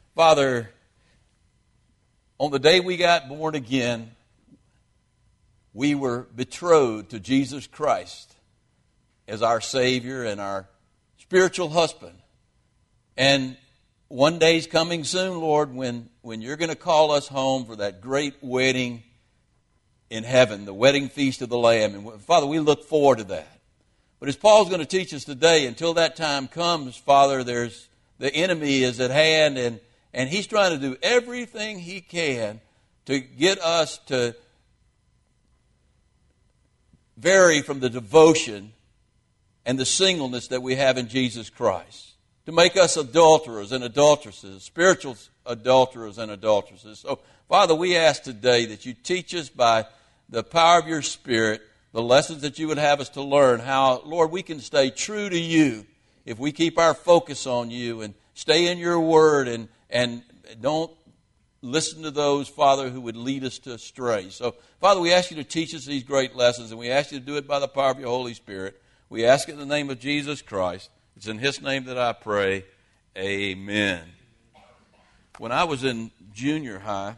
Father, on the day we got born again, we were betrothed to Jesus Christ as our Savior and our spiritual husband. And one day's coming soon, Lord, when you're going to call us home for that great wedding in heaven, the wedding feast of the Lamb. And Father, we look forward to that. But as Paul's going to teach us today, until that time comes, Father, the enemy is at hand, and he's trying to do everything he can to get us to vary from the devotion and the singleness that we have in Jesus Christ, to make us adulterers and adulteresses, spiritual adulterers and adulteresses. So, Father, we ask today that you teach us by the power of your Spirit the lessons that you would have us to learn, how, Lord, we can stay true to you if we keep our focus on you and stay in your word and don't listen to those, Father, who would lead us to astray. So, Father, we ask you to teach us these great lessons, and we ask you to do it by the power of your Holy Spirit. We ask it in the name of Jesus Christ. It's in his name that I pray. Amen. When I was in junior high,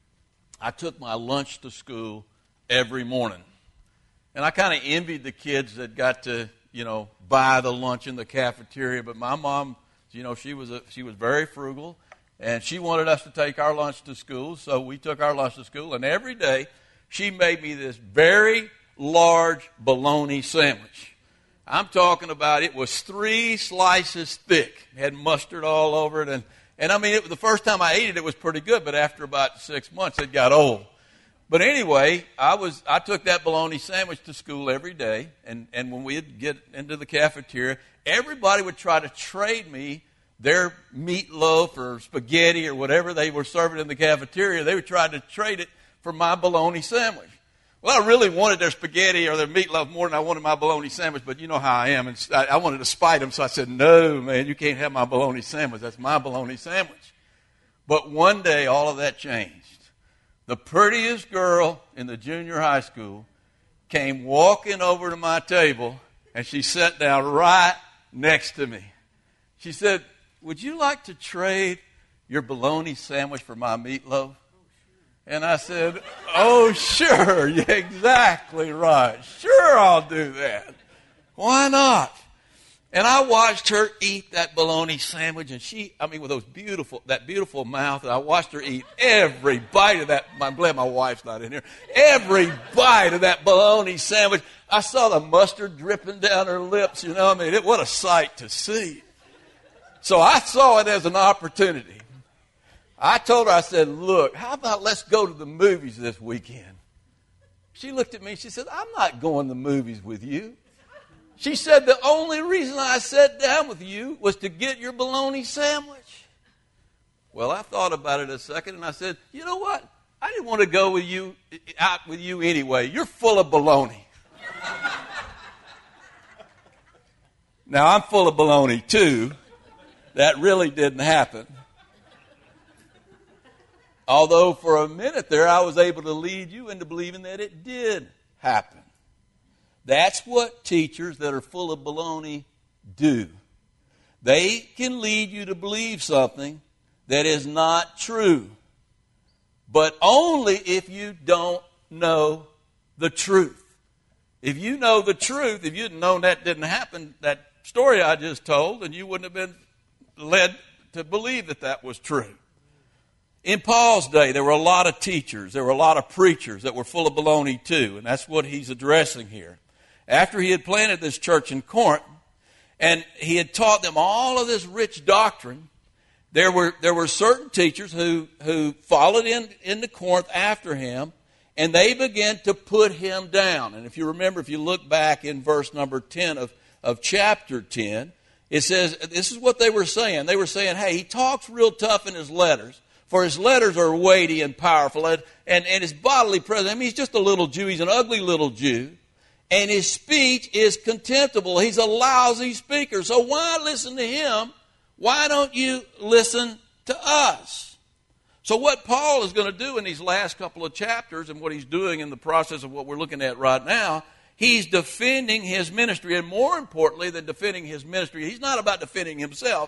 I took my lunch to school every morning. And I kind of envied the kids that got to, buy the lunch in the cafeteria. But my mom, she was very frugal, and she wanted us to take our lunch to school. So we took our lunch to school, and every day she made me this very large bologna sandwich. I'm talking about it was 3 slices thick. It had mustard all over it, and I mean, the first time I ate it, it was pretty good. But after about 6 months, it got old. But anyway, I took that bologna sandwich to school every day, and when we'd get into the cafeteria, everybody would try to trade me their meatloaf or spaghetti or whatever they were serving in the cafeteria. They would try to trade it for my bologna sandwich. Well, I really wanted their spaghetti or their meatloaf more than I wanted my bologna sandwich, but you know how I am, and I wanted to spite them, so I said, no, man, you can't have my bologna sandwich. That's my bologna sandwich. But one day, all of that changed. The prettiest girl in the junior high school came walking over to my table, and she sat down right next to me. She said, would you like to trade your bologna sandwich for my meatloaf? And I said, oh, sure, yeah, exactly right. Sure, I'll do that. Why not? And I watched her eat that bologna sandwich, and with that beautiful mouth, and I watched her eat every bite of that. I'm glad my wife's not in here. Every bite of that bologna sandwich. I saw the mustard dripping down her lips, what a sight to see. So I saw it as an opportunity. I told her, I said, look, how about let's go to the movies this weekend? She looked at me, she said, I'm not going to the movies with you. She said, the only reason I sat down with you was to get your bologna sandwich. Well, I thought about it a second, and I said, you know what? I didn't want to go out with you anyway. You're full of bologna. Now, I'm full of bologna, too. That really didn't happen. Although for a minute there, I was able to lead you into believing that it did happen. That's what teachers that are full of baloney do. They can lead you to believe something that is not true, but only if you don't know the truth. If you know the truth, if you'd known that didn't happen, that story I just told, then you wouldn't have been led to believe that that was true. In Paul's day, there were a lot of teachers, there were a lot of preachers that were full of baloney too, and that's what he's addressing here. After he had planted this church in Corinth, and he had taught them all of this rich doctrine, there were certain teachers who followed into Corinth after him, and they began to put him down. And if you remember, if you look back in verse number 10 of chapter 10, it says, this is what they were saying. They were saying, hey, he talks real tough in his letters, for his letters are weighty and powerful, and his bodily presence, he's just a little Jew, he's an ugly little Jew. And his speech is contemptible. He's a lousy speaker. So why listen to him? Why don't you listen to us? So what Paul is going to do in these last couple of chapters, and what he's doing in the process of what we're looking at right now, he's defending his ministry. And more importantly than defending his ministry, he's not about defending himself.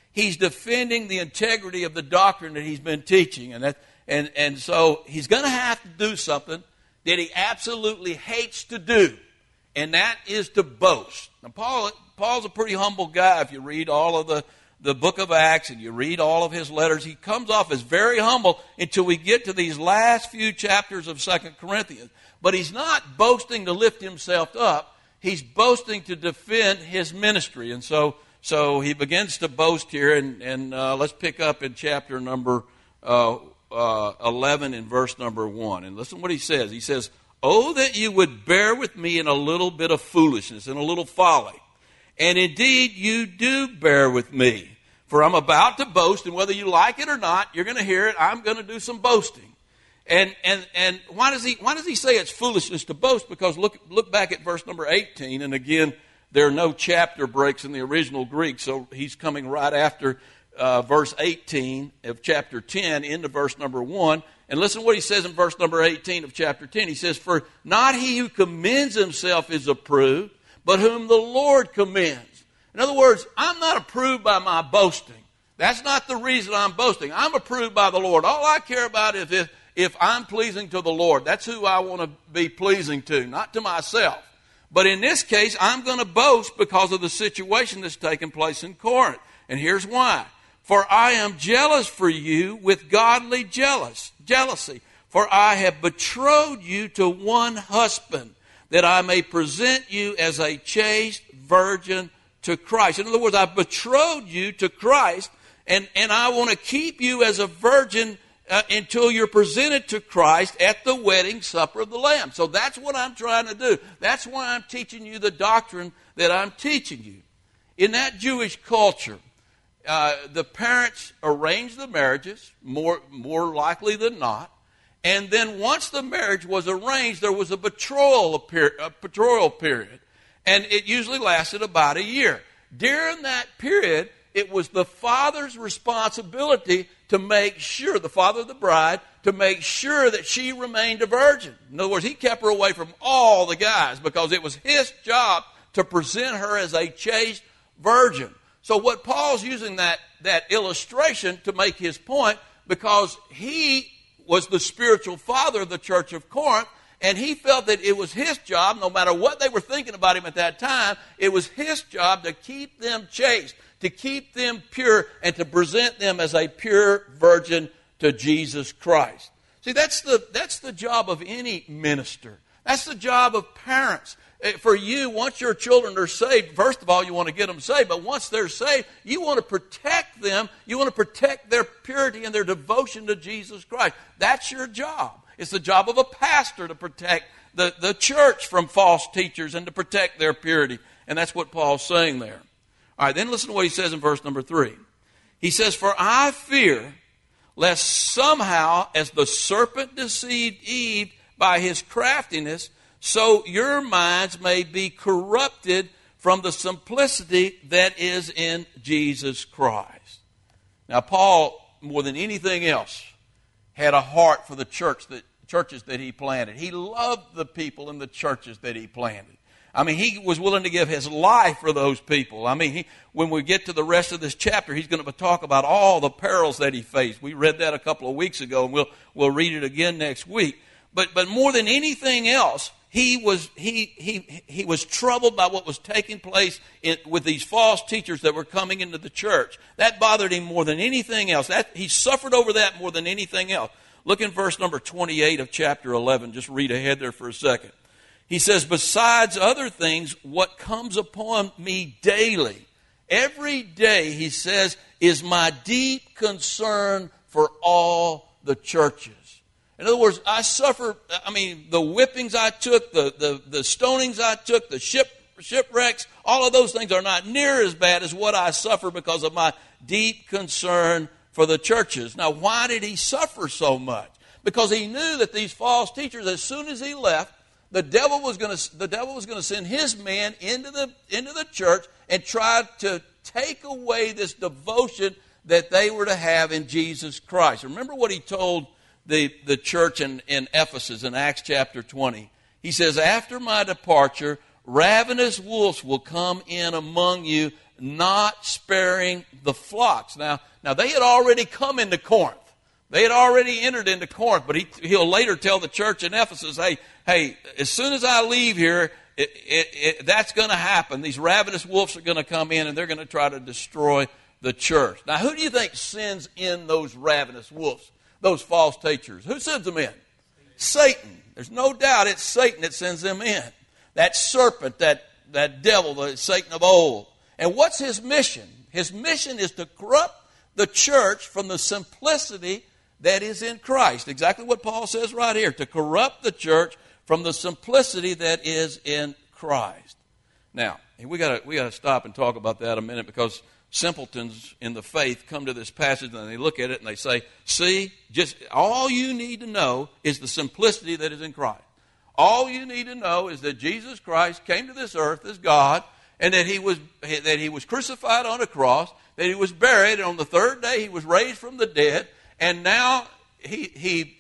He's defending the integrity of the doctrine that he's been teaching. And so he's going to have to do something that he absolutely hates to do, and that is to boast. Now, Paul's a pretty humble guy. If you read all of the book of Acts and you read all of his letters, he comes off as very humble until we get to these last few chapters of 2 Corinthians. But he's not boasting to lift himself up. He's boasting to defend his ministry. And so he begins to boast here, and let's pick up in chapter number 11 in verse number 1. And listen what he says. He says, "Oh, that you would bear with me in a little bit of foolishness and a little folly. And indeed, you do bear with me. For I'm about to boast, and whether you like it or not, you're going to hear it. I'm going to do some boasting." And why does he say it's foolishness to boast? Because look back at verse number 18, and again, there are no chapter breaks in the original Greek, so he's coming right after verse 18 of chapter 10 into verse number 1. And listen what he says in verse number 18 of chapter 10. He says, "For not he who commends himself is approved, but whom the Lord commends." In other words, I'm not approved by my boasting. That's not the reason I'm boasting. I'm approved by the Lord. All I care about is if I'm pleasing to the Lord. That's who I want to be pleasing to, not to myself. But in this case, I'm going to boast because of the situation that's taken place in Corinth. And here's why. "For I am jealous for you with godly jealousy. For I have betrothed you to one husband, that I may present you as a chaste virgin to Christ." In other words, I've betrothed you to Christ, and I want to keep you as a virgin until you're presented to Christ at the wedding supper of the Lamb. So that's what I'm trying to do. That's why I'm teaching you the doctrine that I'm teaching you. In that Jewish culture, the parents arranged the marriages, more likely than not. And then once the marriage was arranged, there was a betrothal period. And it usually lasted about a year. During that period, it was the father's responsibility to make sure, the father of the bride, to make sure that she remained a virgin. In other words, he kept her away from all the guys because it was his job to present her as a chaste virgin. So what Paul's using that illustration to make his point, because he was the spiritual father of the church of Corinth, and he felt that it was his job, no matter what they were thinking about him at that time, it was his job to keep them chaste, to keep them pure, and to present them as a pure virgin to Jesus Christ. See, that's the job of any minister. That's the job of parents. For you, once your children are saved, first of all, you want to get them saved, but once they're saved, you want to protect them. You want to protect their purity and their devotion to Jesus Christ. That's your job. It's the job of a pastor to protect the church from false teachers and to protect their purity. And that's what Paul's saying there. All right, then listen to what he says in verse number 3. He says, "For I fear lest somehow, as the serpent deceived Eve by his craftiness, so your minds may be corrupted from the simplicity that is in Jesus Christ." Now, Paul, more than anything else, had a heart for the churches that he planted. He loved the people in the churches that he planted. I mean, he was willing to give his life for those people. I mean, when we get to the rest of this chapter, he's going to talk about all the perils that he faced. We read that a couple of weeks ago, and we'll read it again next week. But more than anything else, he was troubled by what was taking place with these false teachers that were coming into the church. That bothered him more than anything else. He suffered over that more than anything else. Look in verse number 28 of chapter 11. Just read ahead there for a second. He says, "Besides other things, what comes upon me daily," every day, he says, "is my deep concern for all the churches." In other words, I suffer, the whippings I took, the stonings I took, the shipwrecks, all of those things are not near as bad as what I suffer because of my deep concern for the churches. Now, why did he suffer so much? Because he knew that these false teachers, as soon as he left, the devil was going to send his men into the church and try to take away this devotion that they were to have in Jesus Christ. Remember what he told the church in Ephesus in Acts chapter 20. He says, "After my departure, ravenous wolves will come in among you, not sparing the flocks. Now they had already come into Corinth. They had already entered into Corinth, but he'll later tell the church in Ephesus, hey, as soon as I leave here, that's going to happen. These ravenous wolves are going to come in, and they're going to try to destroy the church. Now, who do you think sends in those ravenous wolves, those false teachers? Who sends them in? Satan. There's no doubt it's Satan that sends them in. That serpent, that devil, the Satan of old. And what's his mission? His mission is to corrupt the church from the simplicity that is in Christ. Exactly what Paul says right here, to corrupt the church from the simplicity that is in Christ. Now, we got to stop and talk about that a minute, because simpletons in the faith come to this passage and they look at it and they say, see, just all you need to know is the simplicity that is in Christ. All you need to know is that Jesus Christ came to this earth as God, and that he was crucified on a cross, that he was buried, and on the third day he was raised from the dead, and now he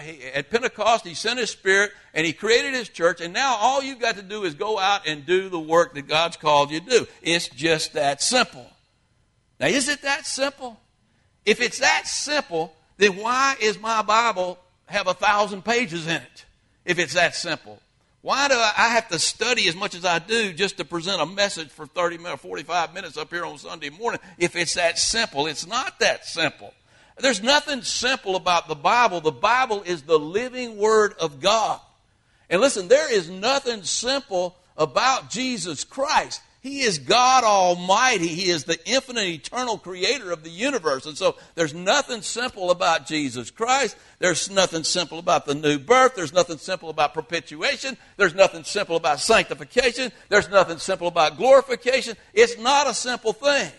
at Pentecost he sent his Spirit and he created his church, and now all you've got to do is go out and do the work that God's called you to do. It's just that simple. Now, is it that simple? If it's that simple, then why is my Bible have 1,000 pages in it? If it's that simple, why do I have to study as much as I do just to present a message for 30 minutes, 45 minutes up here on Sunday morning? If it's that simple, it's not that simple. There's nothing simple about the Bible. The Bible is the living Word of God. And listen, there is nothing simple about Jesus Christ. He is God Almighty. He is the infinite, eternal creator of the universe. And so there's nothing simple about Jesus Christ. There's nothing simple about the new birth. There's nothing simple about perpetuation. There's nothing simple about sanctification. There's nothing simple about glorification. It's not a simple thing.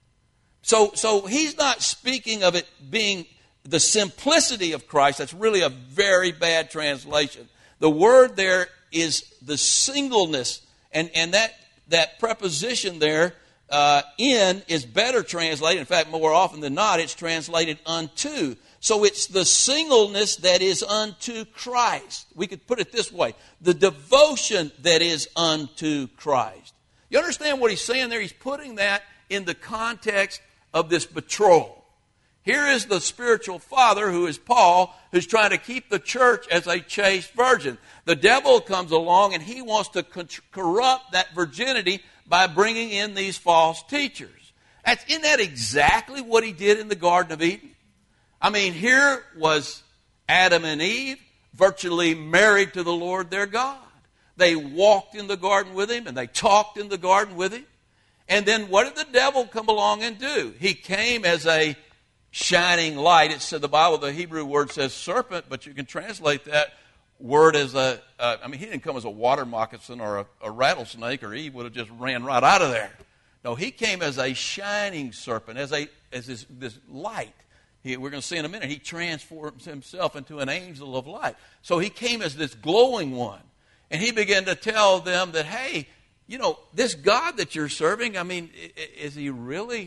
So he's not speaking of it being the simplicity of Christ. That's really a very bad translation. The word there is the singleness, and that preposition there, in, is better translated. In fact, more often than not, it's translated unto. So it's the singleness that is unto Christ. We could put it this way: the devotion that is unto Christ. You understand what he's saying there? He's putting that in the context of this betrothal. Here is the spiritual father, who is Paul, who's trying to keep the church as a chaste virgin. The devil comes along and he wants to corrupt that virginity by bringing in these false teachers. Isn't that exactly what he did in the Garden of Eden? I mean, here was Adam and Eve virtually married to the Lord their God. They walked in the garden with him and they talked in the garden with him. And then what did the devil come along and do? He came as a shining light. It said, the Bible, the Hebrew word says serpent, but you can translate that word as he didn't come as a water moccasin or a rattlesnake, or Eve would have just ran right out of there. No, he came as a shining serpent, as this light. We're going to see in a minute, he transforms himself into an angel of light. So he came as this glowing one. And he began to tell them that, hey, this God that you're serving, I mean, is he really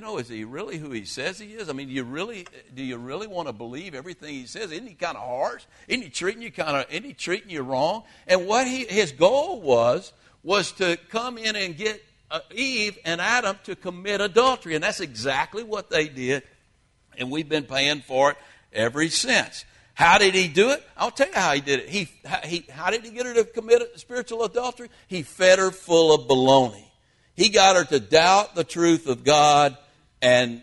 who he says he is? I mean, do you really want to believe everything he says? Isn't he kind of harsh? Isn't he treating you wrong? And what his goal was to come in and get Eve and Adam to commit adultery. And that's exactly what they did. And we've been paying for it ever since. How did he do it? I'll tell you how he did it. How did he get her to commit spiritual adultery? He fed her full of baloney. He got her to doubt the truth of God, and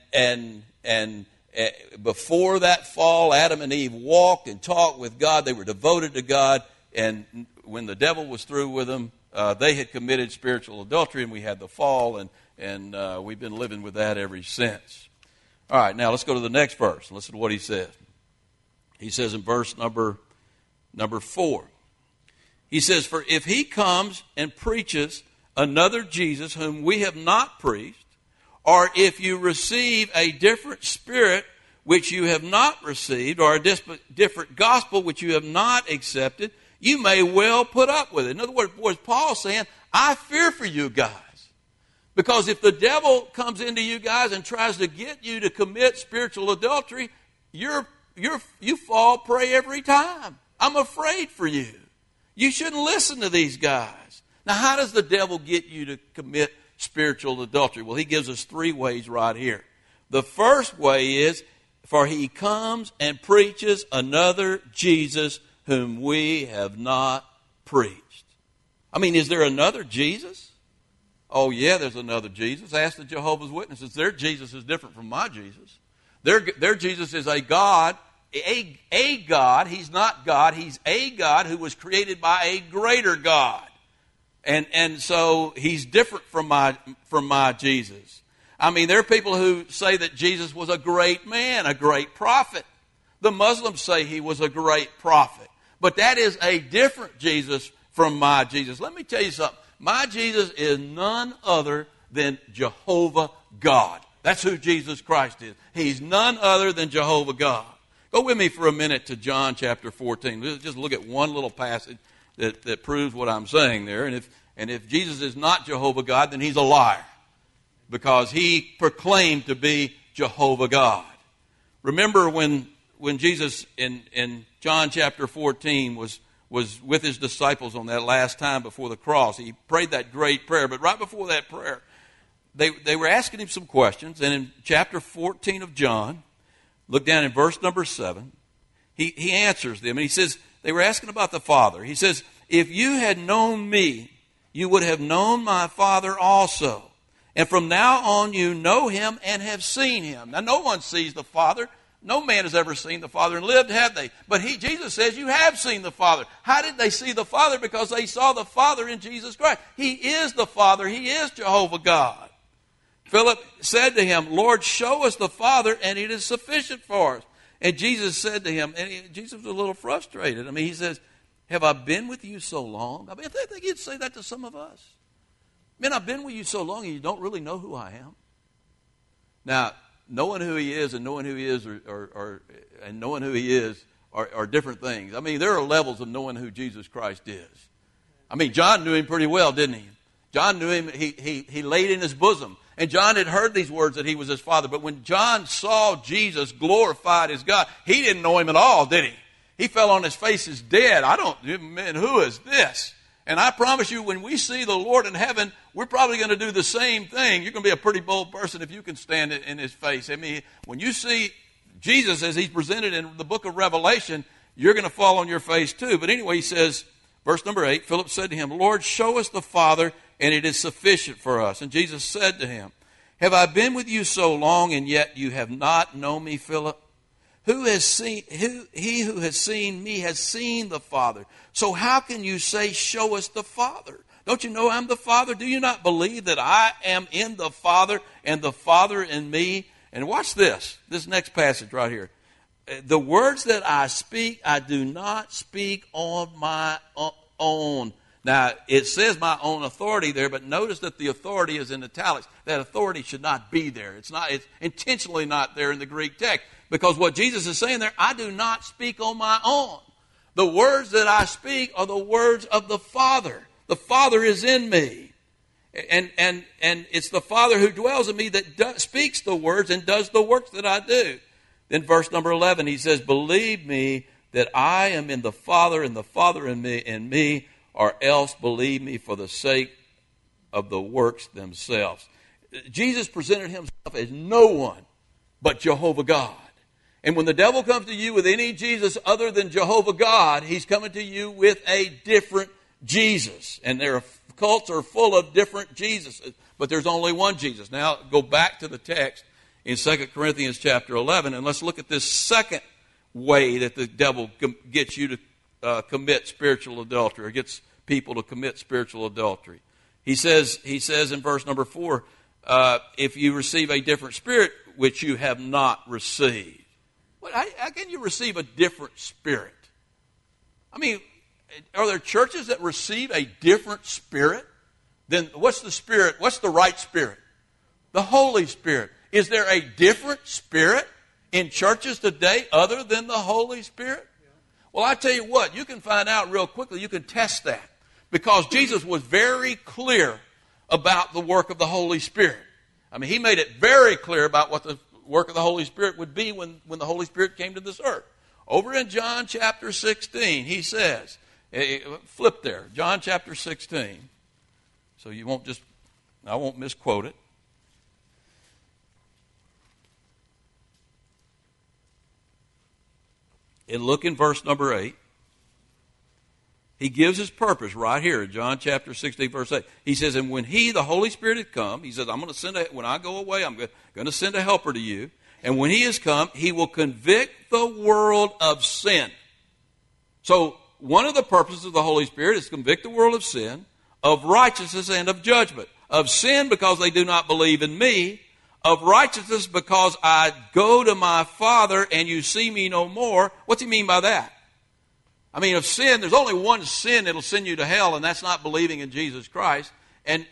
before that fall, Adam and Eve walked and talked with God. They were devoted to God, and when the devil was through with them, they had committed spiritual adultery, and we had the fall, and we've been living with that ever since. All right, now let's go to the next verse. Listen to what he says. He says in verse number 4, he says, "For if he comes and preaches another Jesus whom we have not preached, or if you receive a different spirit which you have not received, or a different gospel which you have not accepted, you may well put up with it." In other words, what is Paul saying? I fear for you guys. Because if the devil comes into you guys and tries to get you to commit spiritual adultery, you fall prey every time. I'm afraid for you. You shouldn't listen to these guys. Now, how does the devil get you to commit spiritual adultery? Well, he gives us three ways right here. The first way is, for he comes and preaches another Jesus whom we have not preached. I mean, is there another Jesus? Oh, yeah, there's another Jesus. Ask the Jehovah's Witnesses. Their Jesus is different from my Jesus. Their Jesus is a God, a God. He's not God. He's a God who was created by a greater God. And so he's different from my Jesus. I mean, there are people who say that Jesus was a great man, a great prophet. The Muslims say he was a great prophet. But that is a different Jesus from my Jesus. Let me tell you something. My Jesus is none other than Jehovah God. That's who Jesus Christ is. He's none other than Jehovah God. Go with me for a minute to John chapter 14. Let's just look at one little passage that proves what I'm saying there. And if Jesus is not Jehovah God, then he's a liar, because he proclaimed to be Jehovah God. Remember when Jesus in John chapter 14 was with his disciples on that last time before the cross. He prayed that great prayer, but right before that prayer, they were asking him some questions. And in chapter 14 of John, look down in verse number 7, he answers them. And he says, they were asking about the Father. He says, if you had known me, you would have known my Father also. And from now on you know him and have seen him. Now no one sees the Father. No man has ever seen the Father and lived, have they? But Jesus says you have seen the Father. How did they see the Father? Because they saw the Father in Jesus Christ. He is the Father. He is Jehovah God. Philip said to him, Lord, show us the Father, and it is sufficient for us. And Jesus said to him, and Jesus was a little frustrated. I mean, he says, have I been with you so long? I mean, I think he'd say that to some of us. Man, I've been with you so long and you don't really know who I am. Now, knowing who he is and knowing who he is are different things. I mean, there are levels of knowing who Jesus Christ is. I mean, John knew him pretty well, didn't he? John knew him. He laid in his bosom. And John had heard these words that he was his Father. But when John saw Jesus glorified as God, he didn't know him at all, did he? He fell on his face as dead. Man, who is this? And I promise you, when we see the Lord in heaven, we're probably going to do the same thing. You're going to be a pretty bold person if you can stand in his face. I mean, when you see Jesus as he's presented in the book of Revelation, you're going to fall on your face too. But anyway, he says, verse number 8, Philip said to him, Lord, show us the Father, and it is sufficient for us. And Jesus said to him, have I been with you so long, and yet you have not known me, Philip? He who has seen me has seen the Father. So how can you say, show us the Father? Don't you know I'm the Father? Do you not believe that I am in the Father and the Father in me? And watch this next passage right here. The words that I speak, I do not speak on my own. Now, it says my own authority there, but notice that the authority is in italics. That authority should not be there. It's intentionally not there in the Greek text. Because what Jesus is saying there, I do not speak on my own. The words that I speak are the words of the Father. The Father is in me. And it's the Father who dwells in me that speaks the words and does the works that I do. Then verse number 11, he says, believe me that I am in the Father and the Father in me, or else believe me for the sake of the works themselves. Jesus presented himself as no one but Jehovah God. And when the devil comes to you with any Jesus other than Jehovah God, he's coming to you with a different Jesus. And their cults are full of different Jesuses, but there's only one Jesus. Now, go back to the text in 2 Corinthians chapter 11, and let's look at this second way that the devil gets you to commit spiritual adultery, or gets people to commit spiritual adultery. He says in verse number 4, if you receive a different spirit which you have not received. Well, how can you receive a different spirit? I mean, are there churches that receive a different spirit? Then what's the spirit? What's the right spirit? The Holy Spirit. Is there a different spirit in churches today other than the Holy Spirit? Well, I tell you what, you can find out real quickly. You can test that. Because Jesus was very clear about the work of the Holy Spirit. I mean, he made it very clear about what the work of the Holy Spirit would be when the Holy Spirit came to this earth. Over in John chapter 16, he says, flip there, John chapter 16. So you won't just I won't misquote it. And look in verse number 8. He gives his purpose right here in John chapter 16, verse 8. He says, and when he, the Holy Spirit, had come, he says, when I go away, I'm going to send a helper to you. And when he has come, he will convict the world of sin. So one of the purposes of the Holy Spirit is to convict the world of sin, of righteousness, and of judgment. Of sin because they do not believe in me. Of righteousness because I go to my Father and you see me no more. What's he mean by that? I mean, of sin, there's only one sin that'll send you to hell, and that's not believing in Jesus Christ. And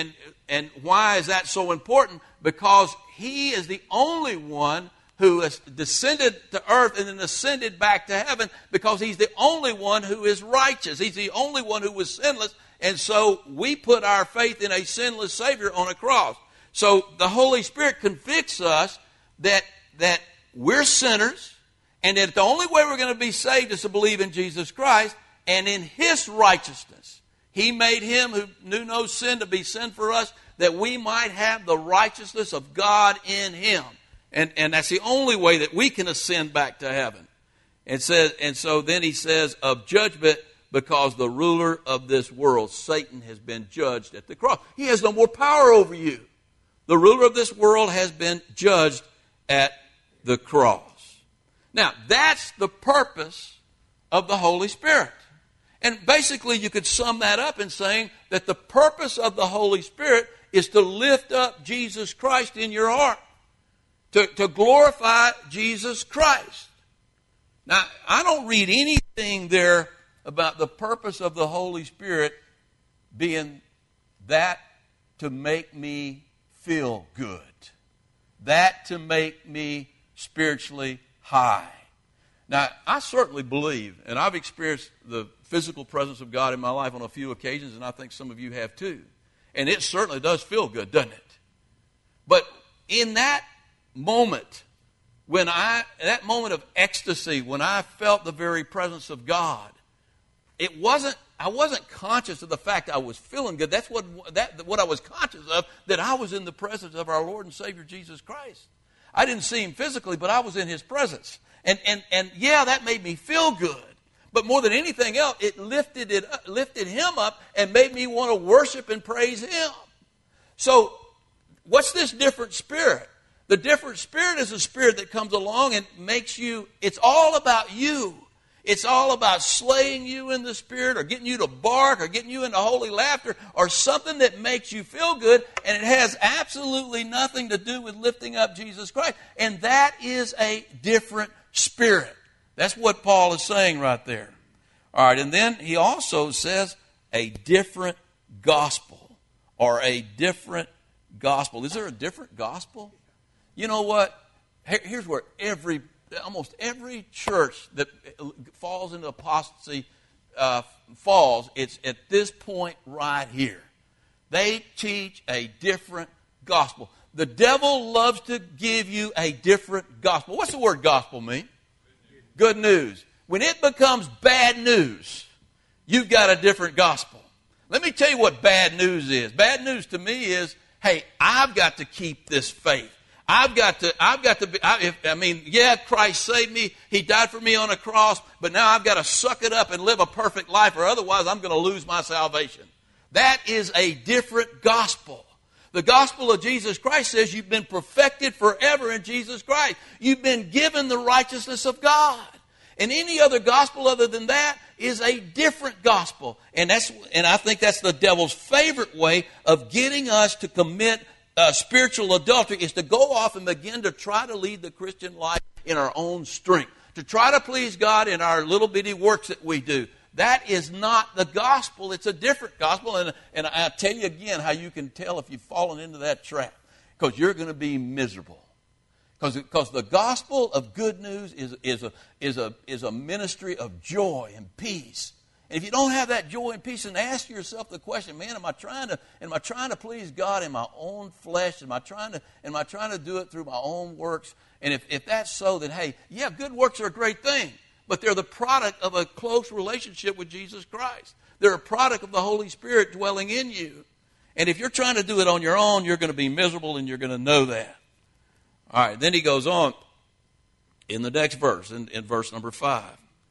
why is that so important? Because he is the only one who has descended to earth and then ascended back to heaven, because he's the only one who is righteous. He's the only one who was sinless, and so we put our faith in a sinless Savior on a cross. So the Holy Spirit convicts us that we're sinners, and that the only way we're going to be saved is to believe in Jesus Christ and in his righteousness. He made him who knew no sin to be sin for us, that we might have the righteousness of God in him. And that's the only way that we can ascend back to heaven. And so then he says, of judgment, because the ruler of this world, Satan, has been judged at the cross. He has no more power over you. The ruler of this world has been judged at the cross. Now, that's the purpose of the Holy Spirit. And basically, you could sum that up in saying that the purpose of the Holy Spirit is to lift up Jesus Christ in your heart, to glorify Jesus Christ. Now, I don't read anything there about the purpose of the Holy Spirit being that to make me feel good, that to make me spiritually high. Now, I certainly believe, and I've experienced the physical presence of God in my life on a few occasions, and I think some of you have too. And it certainly does feel good, doesn't it? But in that moment, that moment of ecstasy, when I felt the very presence of God, I wasn't conscious of the fact I was feeling good. That's what I was conscious of, that I was in the presence of our Lord and Savior Jesus Christ. I didn't see him physically, but I was in his presence. And yeah, that made me feel good. But more than anything else, it lifted him up and made me want to worship and praise him. So, what's this different spirit? The different spirit is a spirit that comes along and makes you, it's all about you. It's all about slaying you in the spirit, or getting you to bark, or getting you into holy laughter, or something that makes you feel good, and it has absolutely nothing to do with lifting up Jesus Christ. And that is a different spirit. That's what Paul is saying right there. All right, and then he also says a different gospel, or a different gospel. Is there a different gospel? You know what? Here's where almost every church that falls into apostasy falls. It's at this point right here. They teach a different gospel. The devil loves to give you a different gospel. What's the word gospel mean? Good news. When it becomes bad news, you've got a different gospel. Let me tell you what bad news is. Bad news to me is, hey, I've got to keep this faith. Yeah, Christ saved me. He died for me on a cross, but now I've got to suck it up and live a perfect life, or otherwise I'm going to lose my salvation. That is a different gospel. The gospel of Jesus Christ says you've been perfected forever in Jesus Christ. You've been given the righteousness of God. And any other gospel other than that is a different gospel. And I think that's the devil's favorite way of getting us to commit spiritual adultery, is to go off and begin to try to lead the Christian life in our own strength, to try to please God in our little bitty works that we do. That is not the gospel. It's a different gospel. And I'll tell you again how you can tell if you've fallen into that trap. Because you're going to be miserable. Because the gospel of good news is a ministry of joy and peace. And if you don't have that joy and peace, then ask yourself the question, man, am I trying to please God in my own flesh? Am I trying to do it through my own works? And if that's so, then hey, yeah, good works are a great thing. But they're the product of a close relationship with Jesus Christ. They're a product of the Holy Spirit dwelling in you. And if you're trying to do it on your own, you're going to be miserable, and you're going to know that. All right, then he goes on in the next verse, in verse number 5.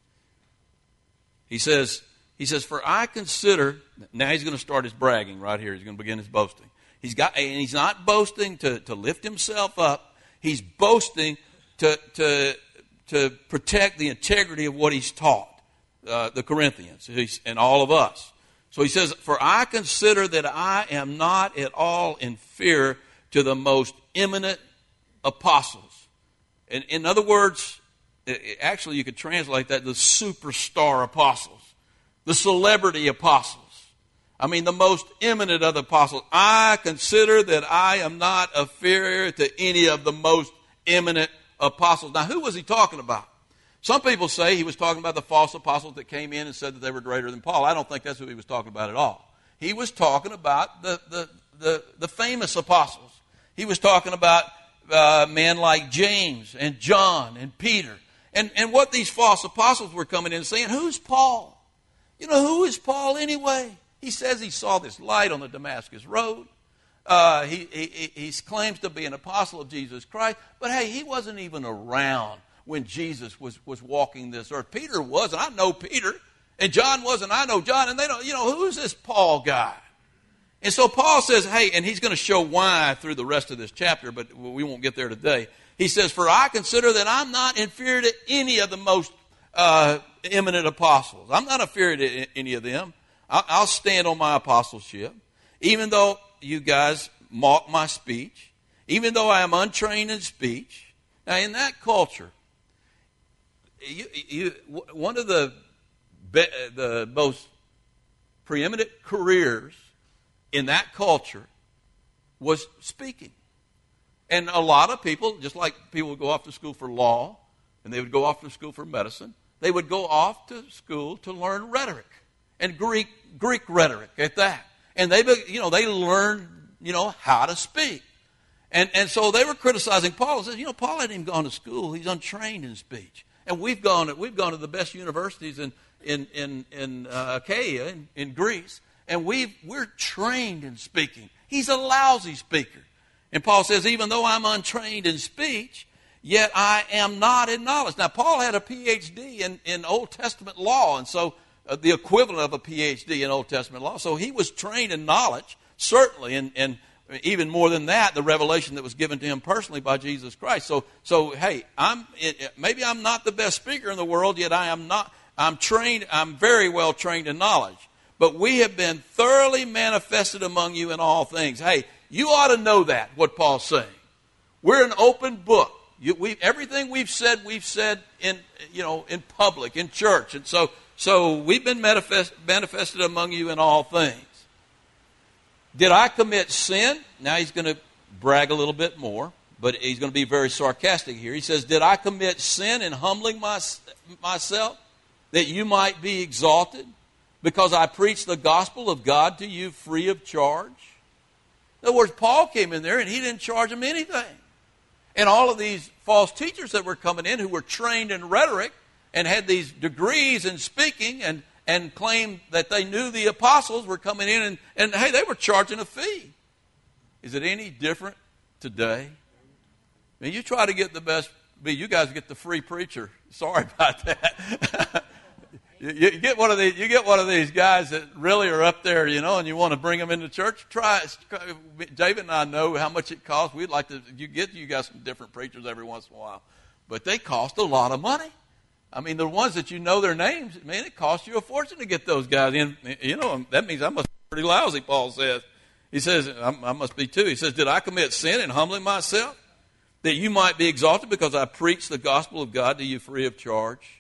He says, for I consider, now he's going to start his bragging right here. He's going to begin his boasting. And he's not boasting to lift himself up. He's boasting to protect the integrity of what he's taught the Corinthians and all of us. So he says, for I consider that I am not at all inferior to the most eminent apostles. And in other words, actually you could translate that the superstar apostles, the celebrity apostles. I mean, the most eminent of the apostles. I consider that I am not inferior to any of the most eminent apostles. Now, who was he talking about? Some people say he was talking about the false apostles that came in and said that they were greater than Paul. I don't think that's who he was talking about at all. He was talking about the famous apostles. He was talking about men like James and John and Peter. And what these false apostles were coming in and saying, who's Paul? You know, who is Paul anyway? He says he saw this light on the Damascus road. He claims to be an apostle of Jesus Christ. But hey, he wasn't even around when Jesus was walking this earth. Peter wasn't. I know Peter. And John wasn't. I know John. And they don't, who's this Paul guy? And so Paul says, hey, and he's going to show why through the rest of this chapter, but we won't get there today. He says, for I consider that I'm not inferior to any of the most eminent apostles. I'm not inferior to any of them. I'll stand on my apostleship, even though you guys mock my speech, even though I am untrained in speech. Now, in that culture, one of the most preeminent careers in that culture was speaking. And a lot of people, just like people would go off to school for law, and they would go off to school for medicine, they would go off to school to learn rhetoric, and Greek rhetoric at that. And they learned, how to speak. And so they were criticizing Paul and says, Paul hadn't even gone to school. He's untrained in speech. And we've gone to the best universities in Achaia, in Greece, and we're trained in speaking. He's a lousy speaker. And Paul says, even though I'm untrained in speech, yet I am not in knowledge. Now, Paul had a PhD in Old Testament law, and so the equivalent of a PhD in Old Testament law. So he was trained in knowledge, certainly, and even more than that, the revelation that was given to him personally by Jesus Christ. So hey, maybe I'm not the best speaker in the world, yet I'm trained, I'm very well trained in knowledge. But we have been thoroughly manifested among you in all things. Hey, you ought to know that, what Paul's saying. We're an open book. Everything we've said in public, in church. And so we've been manifested among you in all things. Did I commit sin? Now he's going to brag a little bit more, but he's going to be very sarcastic here. He says, did I commit sin in humbling myself that you might be exalted because I preached the gospel of God to you free of charge? In other words, Paul came in there and he didn't charge them anything. And all of these false teachers that were coming in who were trained in rhetoric and had these degrees in speaking and claimed that they knew the apostles were coming in and hey, they were charging a fee. Is it any different today? I mean, you try to get the best, you guys get the free preacher. Sorry about that. You get one of these guys that really are up there, and you want to bring them into church. Try it. David and I know how much it costs. We'd like to get you guys some different preachers every once in a while, but they cost a lot of money. I mean, the ones that their names, man, it costs you a fortune to get those guys in. That means I must be pretty lousy, Paul says. He says, I must be too. He says, did I commit sin in humbling myself that you might be exalted because I preached the gospel of God to you free of charge?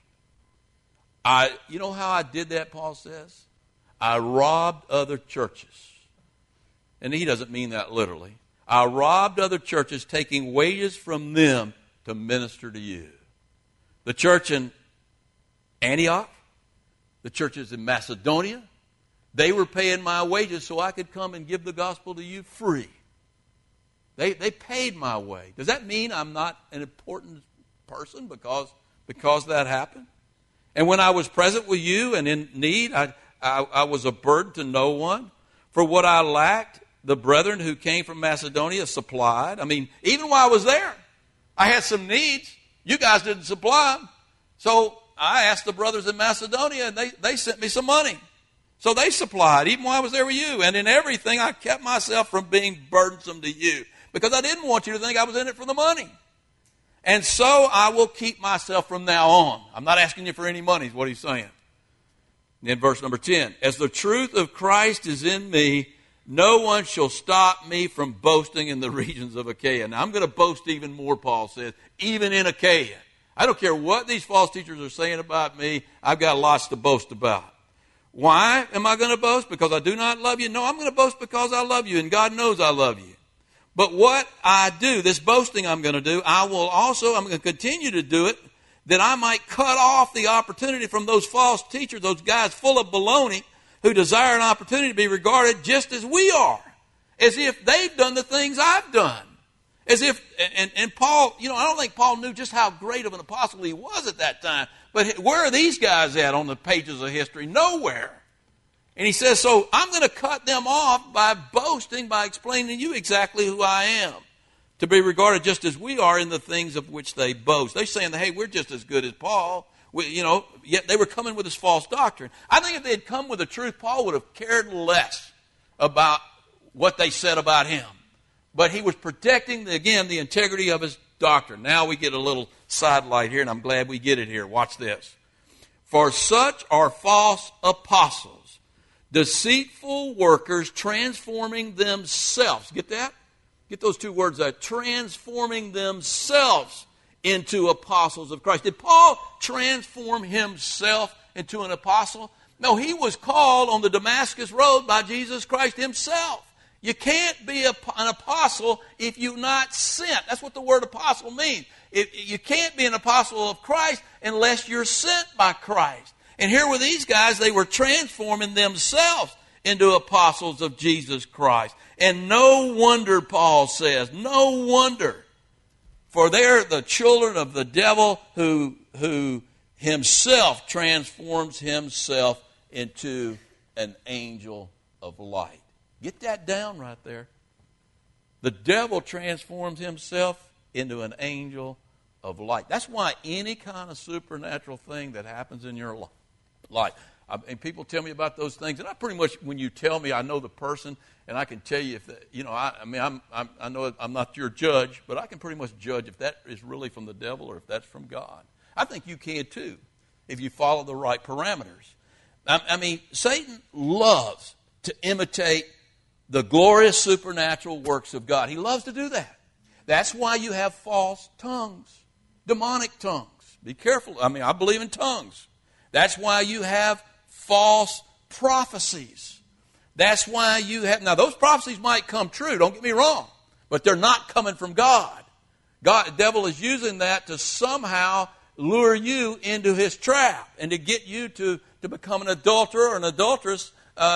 You know how I did that, Paul says? I robbed other churches. And he doesn't mean that literally. I robbed other churches, taking wages from them to minister to you. The church in Antioch, the churches in Macedonia, they were paying my wages so I could come and give the gospel to you free. They paid my way. Does that mean I'm not an important person because that happened? And when I was present with you and in need, I was a burden to no one. For what I lacked, the brethren who came from Macedonia supplied. I mean, even while I was there, I had some needs. You guys didn't supply them. So I asked the brothers in Macedonia, and they sent me some money. So they supplied, even while I was there with you. And in everything, I kept myself from being burdensome to you, because I didn't want you to think I was in it for the money. And so I will keep myself from now on. I'm not asking you for any money, is what he's saying. And in verse number 10, as the truth of Christ is in me, no one shall stop me from boasting in the regions of Achaia. Now, I'm going to boast even more, Paul says, even in Achaia. I don't care what these false teachers are saying about me. I've got lots to boast about. Why am I going to boast? Because I do not love you? No, I'm going to boast because I love you, and God knows I love you. But what I do, this boasting I'm going to do, I'm going to continue to do it, that I might cut off the opportunity from those false teachers, those guys full of baloney, who desire an opportunity to be regarded just as we are, as if they've done the things I've done. As if, and Paul, I don't think Paul knew just how great of an apostle he was at that time. But where are these guys at on the pages of history? Nowhere. And he says, so I'm going to cut them off by boasting, by explaining to you exactly who I am, to be regarded just as we are in the things of which they boast. They're saying, hey, we're just as good as Paul. Yet they were coming with this false doctrine. I think if they had come with the truth, Paul would have cared less about what they said about him. But he was protecting, again, the integrity of his doctrine. Now we get a little sidelight here, and I'm glad we get it here. Watch this. For such are false apostles, deceitful workers, transforming themselves. Get that? Get those two words out. Transforming themselves into apostles of Christ. Did Paul transform himself into an apostle? No, he was called on the Damascus Road by Jesus Christ himself. You can't be an apostle if you're not sent. That's what the word apostle means. You can't be an apostle of Christ unless you're sent by Christ. And here with these guys, they were transforming themselves into apostles of Jesus Christ. And no wonder, Paul says, no wonder. For they're the children of the devil who himself transforms himself into an angel of light. Get that down right there. The devil transforms himself into an angel of light. That's why any kind of supernatural thing that happens in your life, and people tell me about those things, and I pretty much, when you tell me, I know the person, and I can tell you if I know I'm not your judge, but I can pretty much judge if that is really from the devil or if that's from God. I think you can too, if you follow the right parameters. Satan loves to imitate the glorious supernatural works of God. He loves to do that. That's why you have false tongues, demonic tongues. Be careful. I believe in tongues. That's why you have false prophecies. That's why you have... Now, those prophecies might come true, don't get me wrong, but they're not coming from God. The devil is using that to somehow lure you into his trap and to get you to become an adulterer or an adulteress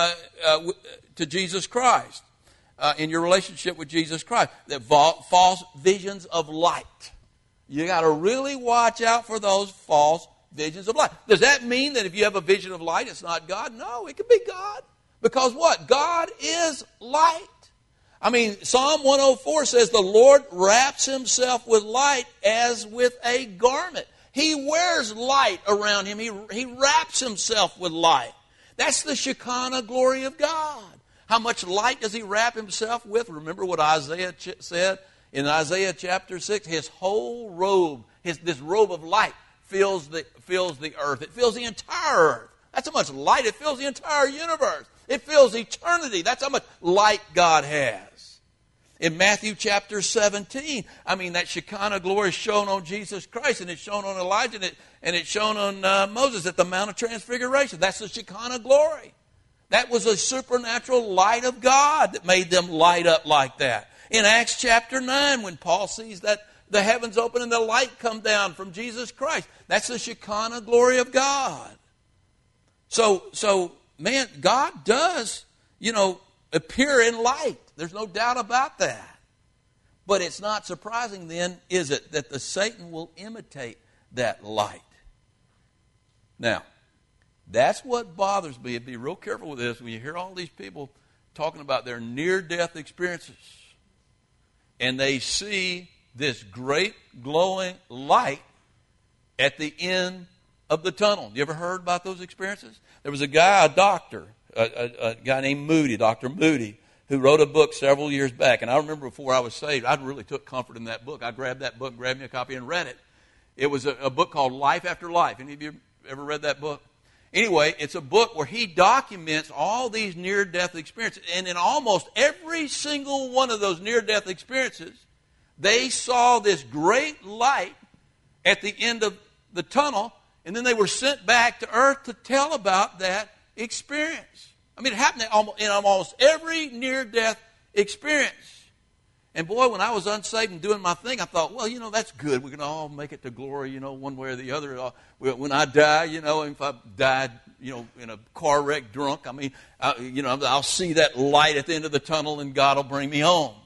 to Jesus Christ in your relationship with Jesus Christ. That false visions of light. You got to really watch out for those false visions of light. Does that mean that if you have a vision of light, it's not God? No, it could be God. Because what? God is light. Psalm 104 says the Lord wraps himself with light as with a garment. He wears light around him. He wraps himself with light. That's the Shekinah glory of God. How much light does he wrap himself with? Remember what Isaiah said in Isaiah chapter 6? His whole robe, this robe of light, fills the earth. It fills the entire earth. That's how much light. It fills the entire universe. It fills eternity. That's how much light God has. In Matthew chapter 17, that Shekinah glory is shown on Jesus Christ, and it's shown on Elijah, and it's shown on Moses at the Mount of Transfiguration. That's the Shekinah glory. That was a supernatural light of God that made them light up like that. In Acts chapter 9, when Paul sees that the heavens open and the light come down from Jesus Christ, that's the Shekinah glory of God. So man, God does, appear in light. There's no doubt about that. But it's not surprising then, is it, that the Satan will imitate that light. Now, that's what bothers me. Be real careful with this. When you hear all these people talking about their near-death experiences. And they see this great glowing light at the end of the tunnel. You ever heard about those experiences? There was a guy, a doctor, a guy named Moody, Dr. Moody, who wrote a book several years back. And I remember before I was saved, I really took comfort in that book. I grabbed that book, grabbed me a copy, and read it. It was a book called Life After Life. Any of you ever read that book? Anyway, it's a book where he documents all these near-death experiences. And in almost every single one of those near-death experiences, they saw this great light at the end of the tunnel, and then they were sent back to earth to tell about that experience. I mean, it happened in almost every near-death experience. And boy, when I was unsaved and doing my thing, I thought, well, that's good. We're going to all make it to glory, one way or the other. When I die, if I died, in a car wreck drunk, I'll see that light at the end of the tunnel and God will bring me home.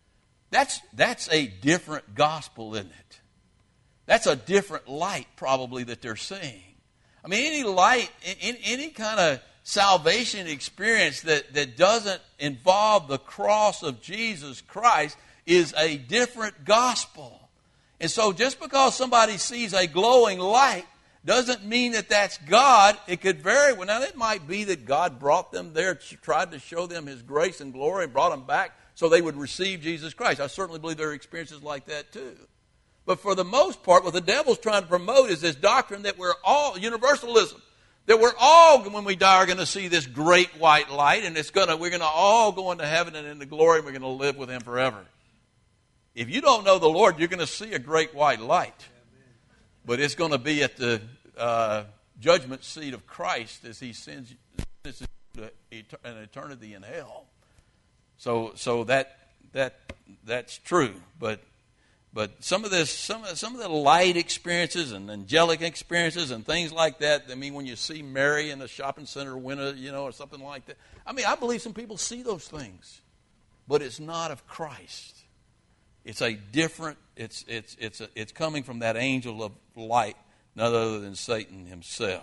That's a different gospel, isn't it? That's a different light probably that they're seeing. I mean, any light, any kind of salvation experience that doesn't involve the cross of Jesus Christ is a different gospel. And so just because somebody sees a glowing light doesn't mean that that's God. It could vary. Well, now it might be that God brought them there, tried to show them His grace and glory, and brought them back so they would receive Jesus Christ. I certainly believe there are experiences like that too. But for the most part, what the devil's trying to promote is this doctrine that we're all, universalism, that we're all, when we die, are going to see this great white light, and we're going to all go into heaven and into glory, and we're going to live with Him forever. If you don't know the Lord, you're going to see a great white light. But it's going to be at the judgment seat of Christ as He sends you to an eternity in hell. So that's true. But some of the light experiences and angelic experiences and things like that. I mean, when you see Mary in a shopping center window, or something like that. I mean, I believe some people see those things, but it's not of Christ. It's a different. It's coming from that angel of light, none other than Satan himself.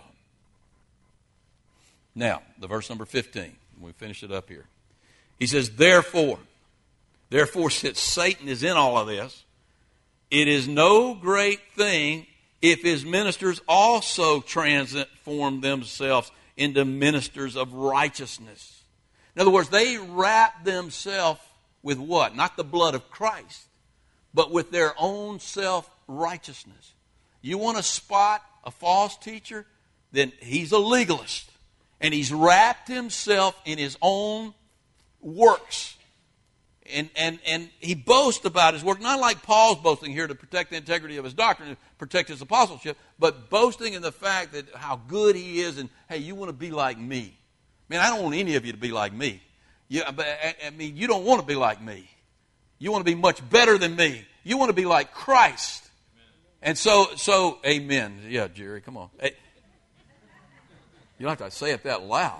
Now, the verse number 15. We finish it up here. He says, Therefore, since Satan is in all of this, it is no great thing if his ministers also transform themselves into ministers of righteousness. In other words, they wrap themselves with what? Not the blood of Christ, but with their own self-righteousness. You want to spot a false teacher? Then he's a legalist. And he's wrapped himself in his own works. And he boasts about his work, not like Paul's boasting here to protect the integrity of his doctrine and protect his apostleship, but boasting in the fact that how good he is and, hey, you want to be like me. Man, I don't want any of you to be like me. You don't want to be like me. You want to be much better than me. You want to be like Christ. And so, amen. Yeah, Jerry, come on. Hey, you don't have to say it that loud.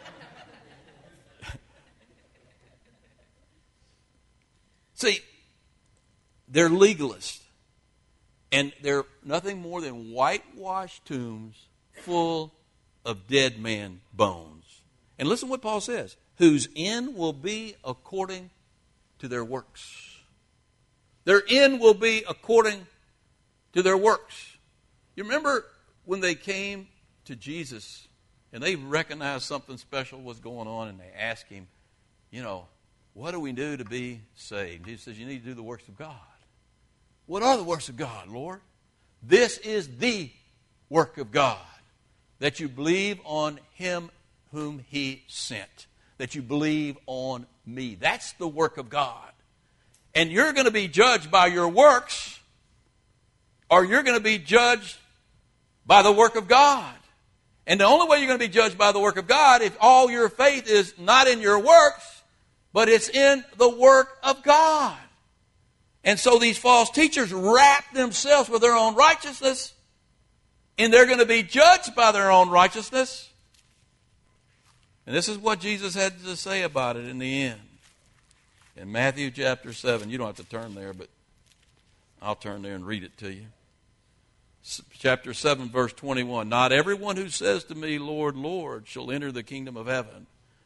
See, they're legalists, and they're nothing more than whitewashed tombs full of dead man bones. And listen to what Paul says, whose end will be according to their works. Their end will be according to their works. You remember when they came to Jesus and they recognized something special was going on, and they asked him, what do we do to be saved? He says, you need to do the works of God. What are the works of God, Lord? This is the work of God, that you believe on Him whom He sent, that you believe on me. That's the work of God. And you're going to be judged by your works, or you're going to be judged by the work of God. And the only way you're going to be judged by the work of God, if all your faith is not in your works, but it's in the work of God. And so these false teachers wrap themselves with their own righteousness, and they're going to be judged by their own righteousness. And this is what Jesus had to say about it in the end. In Matthew chapter 7, you don't have to turn there, but I'll turn there and read it to you. Chapter 7, verse 21. Not everyone who says to me, Lord, Lord, shall enter the kingdom of heaven,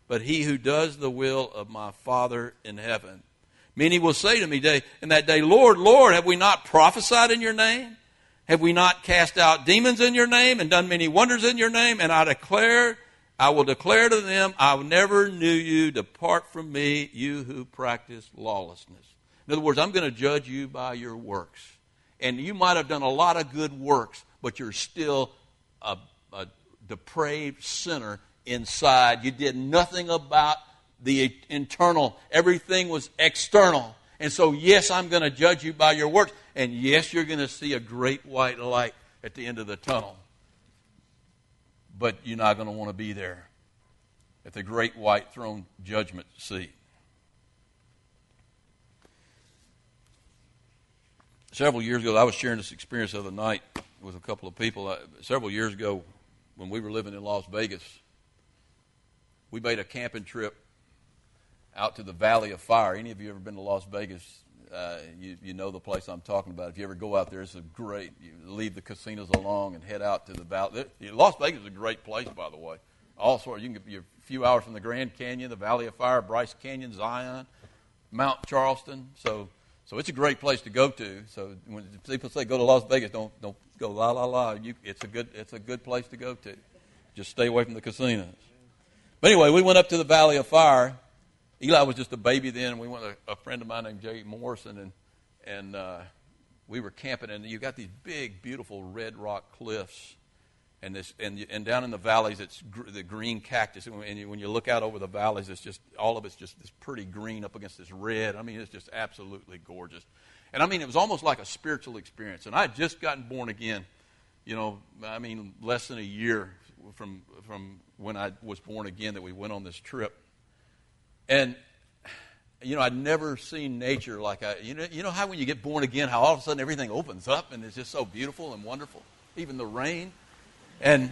but he who does the will of my Father in heaven. Many will say to me in that day, Lord, Lord, have we not prophesied in your name? Have we not cast out demons in your name and done many wonders in your name? And I will declare to them, I never knew you. Depart from me, you who practice lawlessness. In other words, I'm going to judge you by your works. And you might have done a lot of good works, but you're still a depraved sinner inside. You did nothing about the internal. Everything was external. And so, yes, I'm going to judge you by your works. And yes, you're going to see a great white light at the end of the tunnel. But you're not going to want to be there at the great white throne judgment seat. Several years ago, I was sharing this experience the other night with a couple of people. Several years ago, when we were living in Las Vegas, we made a camping trip out to the Valley of Fire. Any of you ever been to Las Vegas? You know the place I'm talking about. If you ever go out there, it's a great. You leave the casinos along and head out to the valley. Las Vegas is a great place, by the way. Also, you can get a few hours from the Grand Canyon, the Valley of Fire, Bryce Canyon, Zion, Mount Charleston. So it's a great place to go to. So when people say go to Las Vegas, don't go la la la. It's a good place to go to. Just stay away from the casinos. But anyway, we went up to the Valley of Fire. Eli was just a baby then, and we went with a friend of mine named Jay Morrison, and we were camping, and you got these big, beautiful red rock cliffs, and down in the valleys, it's the green cactus, and when you look out over the valleys, it's just all of it's just this pretty green up against this red. I mean, it's just absolutely gorgeous, and I mean, it was almost like a spiritual experience. And I had just gotten born again, less than a year from when I was born again that we went on this trip. And, I'd never seen nature like you know how when you get born again, how all of a sudden everything opens up and it's just so beautiful and wonderful, even the rain. And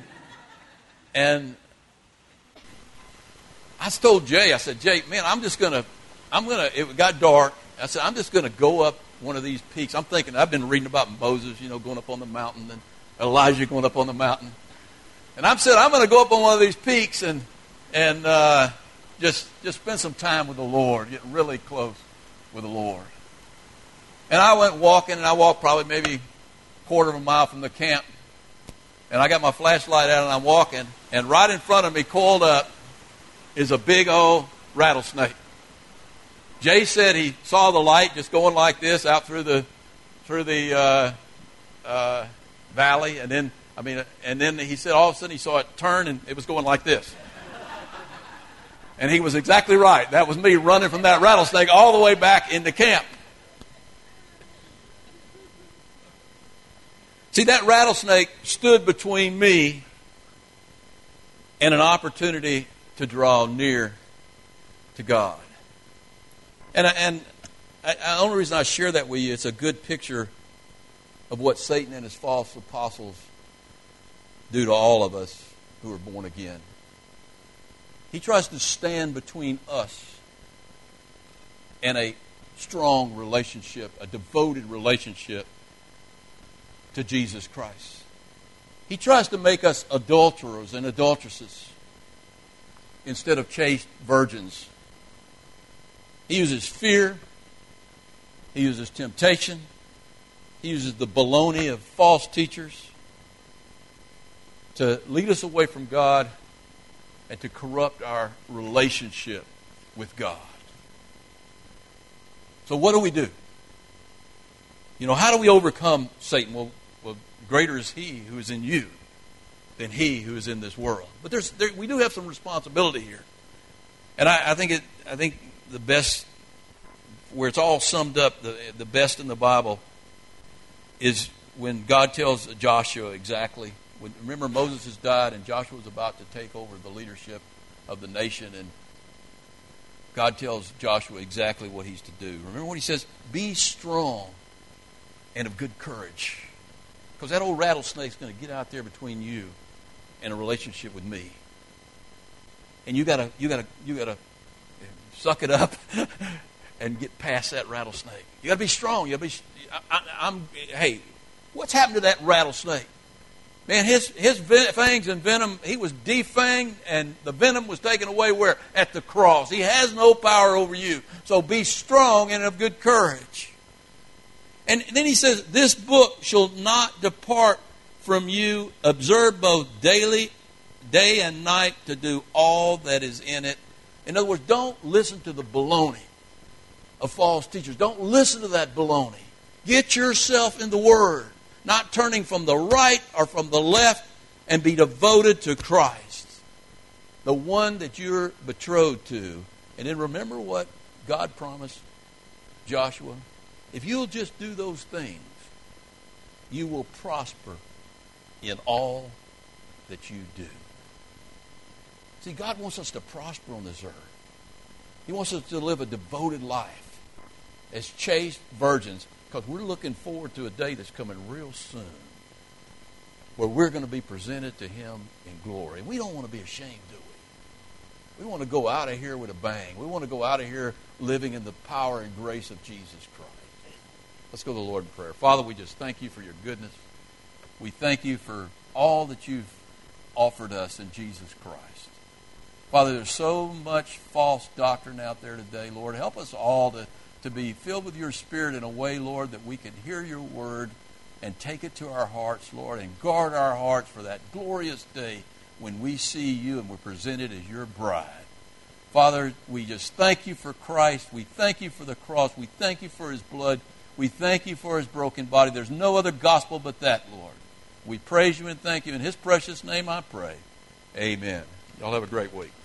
I told Jay, I said, Jay, man, it got dark. I said, I'm just going to go up one of these peaks. I'm thinking, I've been reading about Moses, going up on the mountain, and Elijah going up on the mountain. And I said, I'm going to go up on one of these peaks and just spend some time with the Lord, get really close with the Lord. And I went walking, and I walked probably maybe a quarter of a mile from the camp. And I got my flashlight out, and I'm walking. And right in front of me, coiled up, is a big old rattlesnake. Jay said he saw the light just going like this out through the valley. And then he said all of a sudden he saw it turn, and it was going like this. And he was exactly right. That was me running from that rattlesnake all the way back into camp. See, that rattlesnake stood between me and an opportunity to draw near to God. And the only reason I share that with you, it's a good picture of what Satan and his false apostles do to all of us who are born again. He tries to stand between us and a strong relationship, a devoted relationship to Jesus Christ. He tries to make us adulterers and adulteresses instead of chaste virgins. He uses fear. He uses temptation. He uses the baloney of false teachers to lead us away from God and to corrupt our relationship with God. So what do we do? How do we overcome Satan? Well, greater is he who is in you than he who is in this world. But we do have some responsibility here. And I think the best, where it's all summed up, the best in the Bible is when God tells Joshua exactly. Remember, Moses has died and Joshua is about to take over the leadership of the nation, and God tells Joshua exactly what he's to do. Remember what he says? Be strong and of good courage, because that old rattlesnake's going to get out there between you and a relationship with me. And you gotta suck it up and get past that rattlesnake. You gotta be strong. Hey, what's happened to that rattlesnake? Man, his fangs and venom, he was defanged, and the venom was taken away where? At the cross. He has no power over you. So be strong and of good courage. And then he says, this book shall not depart from you. Observe both daily, day and night, to do all that is in it. In other words, don't listen to the baloney of false teachers. Don't listen to that baloney. Get yourself in the Word, not turning from the right or from the left, and be devoted to Christ, the one that you're betrothed to. And then remember what God promised Joshua. If you'll just do those things, you will prosper in all that you do. See, God wants us to prosper on this earth. He wants us to live a devoted life as chaste virgins, because we're looking forward to a day that's coming real soon where we're going to be presented to Him in glory. We don't want to be ashamed, do we? We want to go out of here with a bang. We want to go out of here living in the power and grace of Jesus Christ. Let's go to the Lord in prayer. Father, we just thank you for your goodness. We thank you for all that you've offered us in Jesus Christ. Father, there's so much false doctrine out there today. Lord, help us all to be filled with your Spirit in a way, Lord, that we can hear your word and take it to our hearts, Lord, and guard our hearts for that glorious day when we see you and we're presented as your bride. Father, we just thank you for Christ. We thank you for the cross. We thank you for his blood. We thank you for his broken body. There's no other gospel but that, Lord. We praise you and thank you. In his precious name I pray. Amen. Y'all have a great week.